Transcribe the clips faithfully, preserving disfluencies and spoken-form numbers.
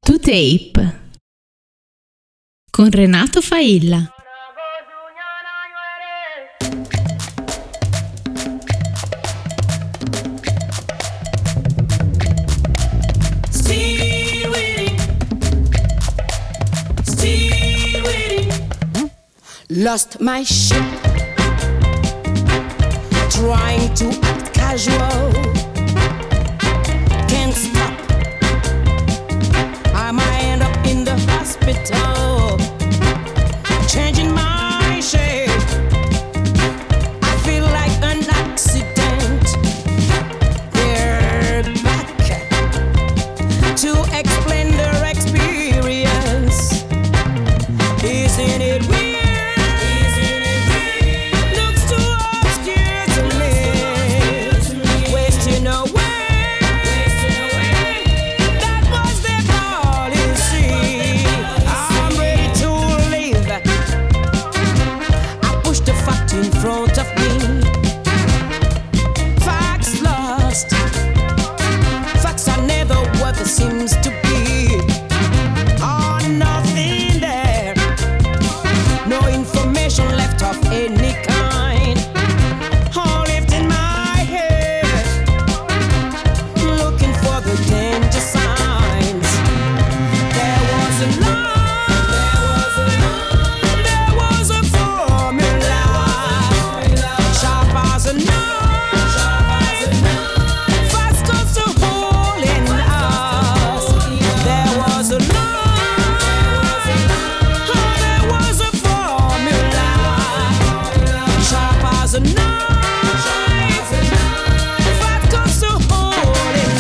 To Tape con Renato Failla. Lost my ship, trying to act casual. Can't stop, I might end up in the hospital. Changing my shape, I feel like an accident. They're back to explain their experience. Isn't it weird? Seems to be oh, nothing there, no information left of any kind. All lifting my head, looking for the danger signs. There was a line, there was a formula, sharp as a knife, fast as a hole in us. There was a line, oh, there was a formula, sharp as a knife, fast as a hole in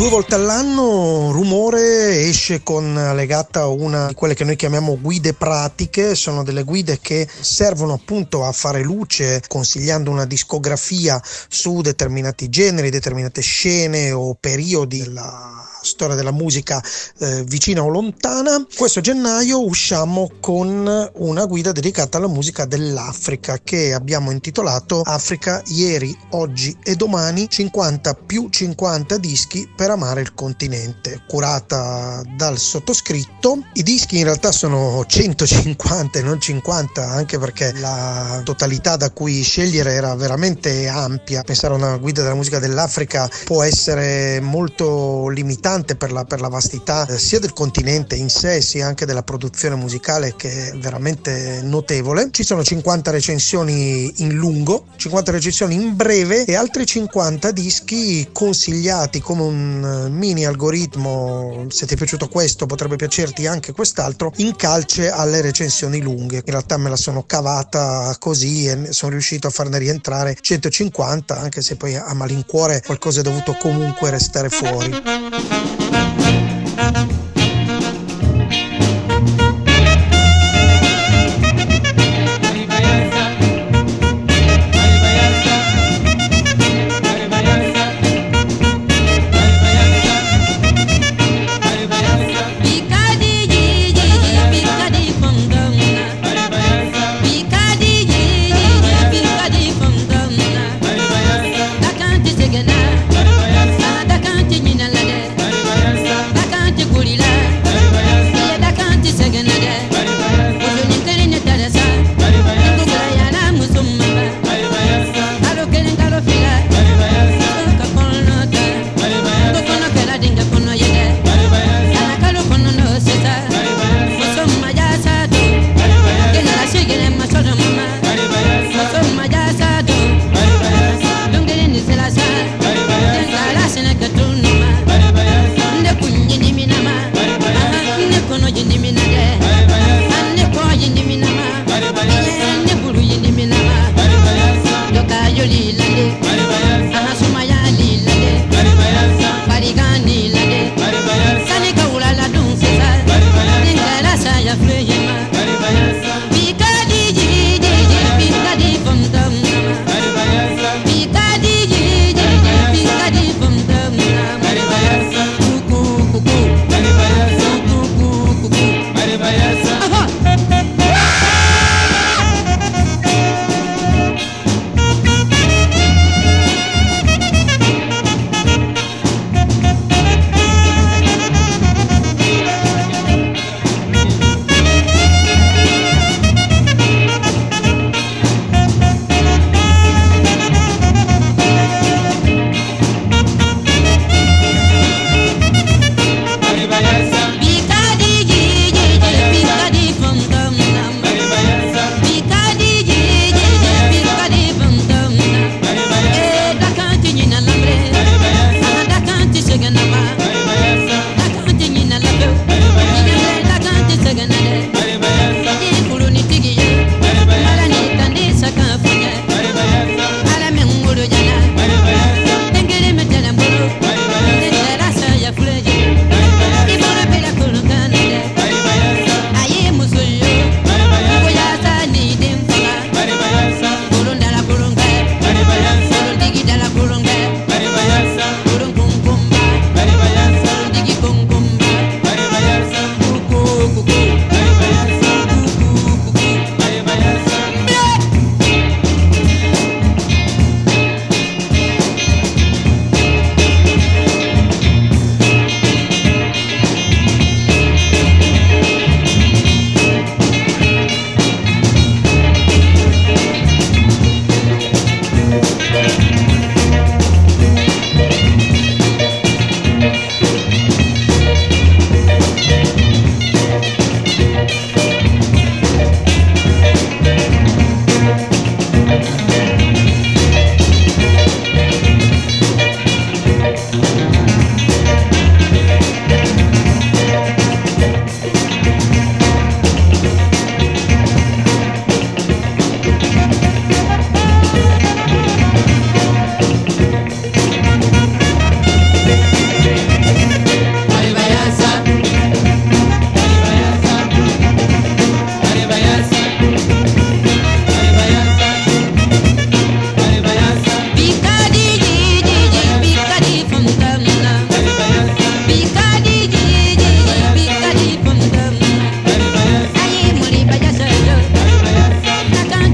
Due volte all'anno Rumore esce con legata una di quelle che noi chiamiamo guide pratiche. Sono delle guide che servono appunto a fare luce, consigliando una discografia su determinati generi, determinate scene o periodi della storia della musica eh, vicina o lontana. Questo gennaio usciamo con una guida dedicata alla musica dell'Africa che abbiamo intitolato Africa ieri, oggi e domani, cinquanta più cinquanta dischi per amare il continente, curata dal sottoscritto. I dischi in realtà sono centocinquanta e non cinquanta, anche perché la totalità da cui scegliere era veramente ampia. Pensare a una guida della musica dell'Africa può essere molto limitante per la, per la vastità eh, sia del continente in sé sia anche della produzione musicale, che è veramente notevole. Ci sono cinquanta recensioni in lungo, cinquanta recensioni in breve e altri cinquanta dischi consigliati come un mini algoritmo. Se ti è piaciuto questo potrebbe piacerti anche quest'altro, in calce alle recensioni lunghe. In realtà me la sono cavata così e sono riuscito a farne rientrare centocinquanta, anche se poi a malincuore qualcosa è dovuto comunque restare fuori. Da canti,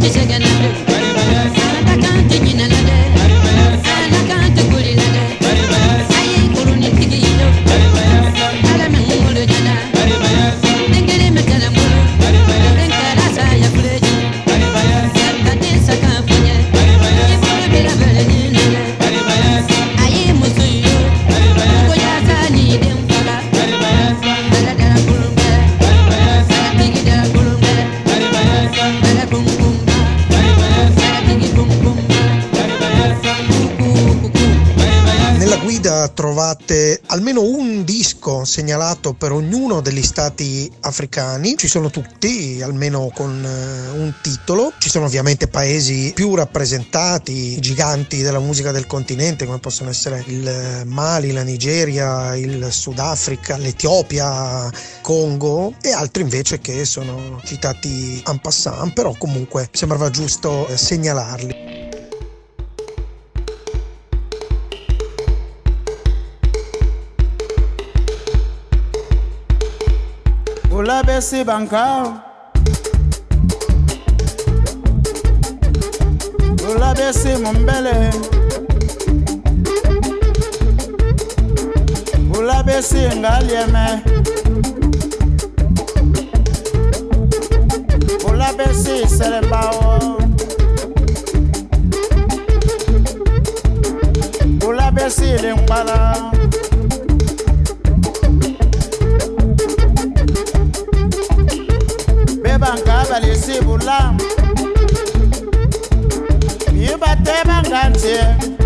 Trovate almeno un disco segnalato per ognuno degli stati africani, ci sono tutti almeno con uh, un titolo. Ci sono ovviamente paesi più rappresentati, giganti della musica del continente, come possono essere il Mali, la Nigeria, il Sudafrica, l'Etiopia, Congo, e altri invece che sono citati en passant, però comunque sembrava giusto eh, segnalarli. Ula besi banka, ula besi mumbele, ula besi ngalieme, ula besi serembao, ula besi lingala. Banka balisi bula yibate bangantie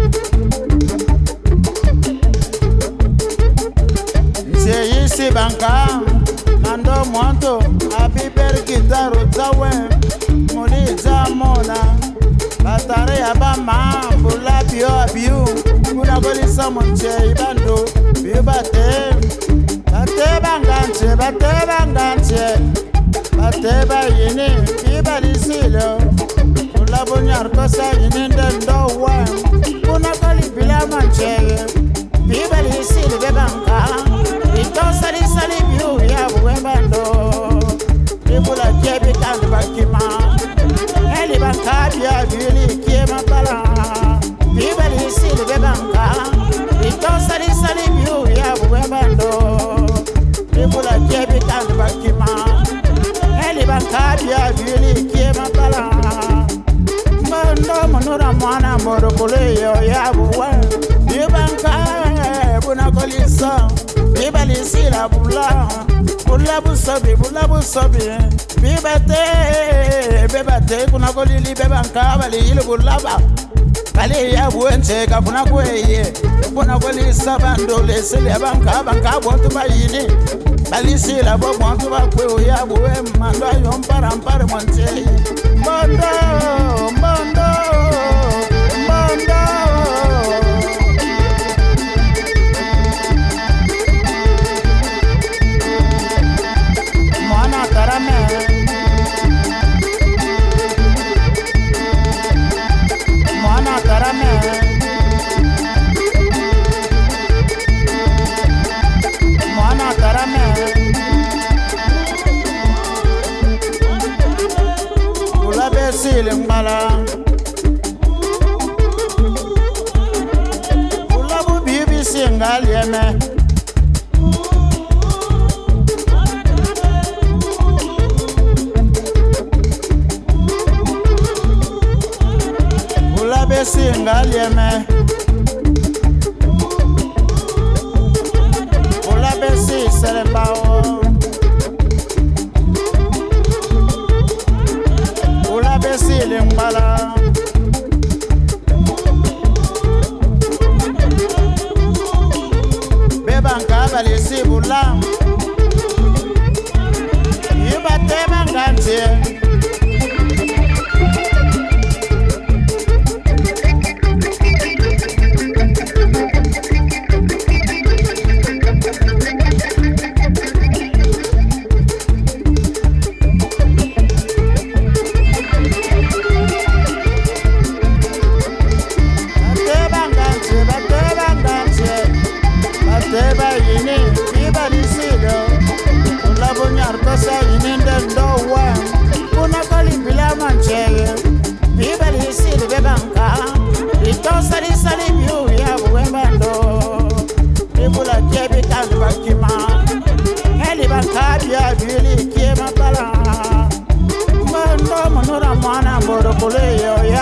nse yisi banka nando mwanto abiber gitaru zawe muli zamona batare abama bula bio abiu kuna golisa monche ibando yibate bate bangantie bate bangantie Bateba yini ibalisilo Ula bunyar kosa yini ndendo wa Kuna kali bila manchege Ibalisilo bebanka Ito sali sali biu ya buwebando Ibula kebi kandi bakima Eli banka biya bili kima bala Ibalisilo bebanka Ito sali sali biu ya buwebando Ibula kebi kandi bakima Bakabia vili kiema bala Mando monura mwana moro kule yo ya buwa Bibanka buna kolisa Bibalisi la bula Bula busobi bula busobi Bibate Bibate kuna kolili bebanka bali ilu bulaba Bali ya buenche kapuna kweye Kuna kolisa bandole sile banka banka botu bayini Balisi la bo mwantu ba kwe ya buwe mando ayo mpara mpare mwanche Mondo, mondo, mondo Mwana karame Mwana karame Mwana karame Ula besile mbala Ula bubibi singalieme Ula besingalieme Ula besi serembao Ula besi lembala Bebanka balisi bula Yibate mangantie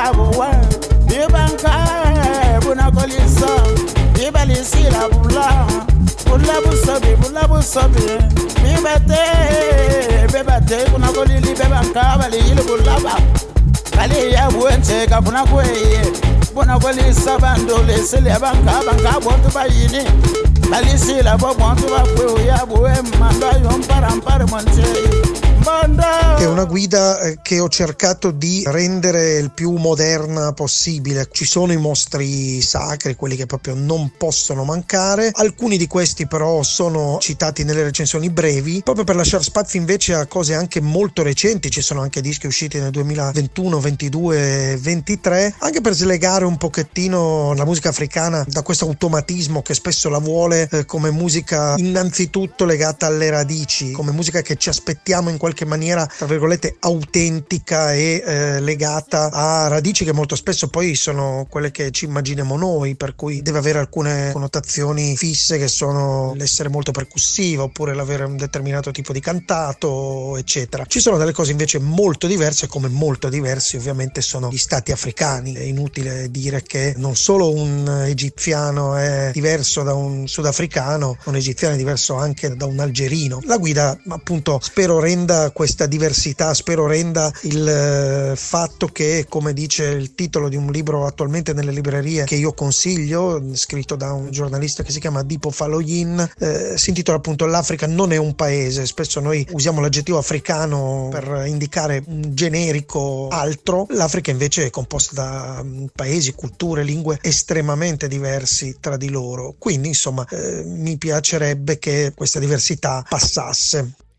buwe bibanka buna kolisa bibalisi la bula bula busobi bula busobi bibate bebate kuna kolili bebanka bali ile bulaba bali ya buenche kapuna kweye buna kolisa bandole sele banka banka bontu bayini bali sila bo bontu ba kwe ya buwe manda yon parampare monche. È una guida che ho cercato di rendere il più moderna possibile. Ci sono i mostri sacri, quelli che proprio non possono mancare. Alcuni di questi però sono citati nelle recensioni brevi, proprio per lasciare spazio invece a cose anche molto recenti. Ci sono anche dischi usciti nel duemilaventuno, ventidue, ventitré, anche per slegare un pochettino la musica africana da questo automatismo che spesso la vuole eh, come musica innanzitutto legata alle radici, come musica che ci aspettiamo in qualche maniera tra virgolette autentica e eh, legata a radici che molto spesso poi sono quelle che ci immaginiamo noi, per cui deve avere alcune connotazioni fisse che sono l'essere molto percussivo oppure l'avere un determinato tipo di cantato eccetera. Ci sono delle cose invece molto diverse, come molto diversi ovviamente sono gli stati africani. È inutile dire che non solo un egiziano è diverso da un sudafricano, un egiziano è diverso anche da un algerino. La guida appunto spero renda questa diversità, spero renda il eh, fatto che, come dice il titolo di un libro attualmente nelle librerie che io consiglio, scritto da un giornalista che si chiama Dipo Faloyin, eh, si intitola appunto L'Africa non è un paese. Spesso noi usiamo l'aggettivo africano per indicare un generico altro, l'Africa invece è composta da paesi, culture, lingue estremamente diversi tra di loro, quindi insomma eh, mi piacerebbe che questa diversità passasse.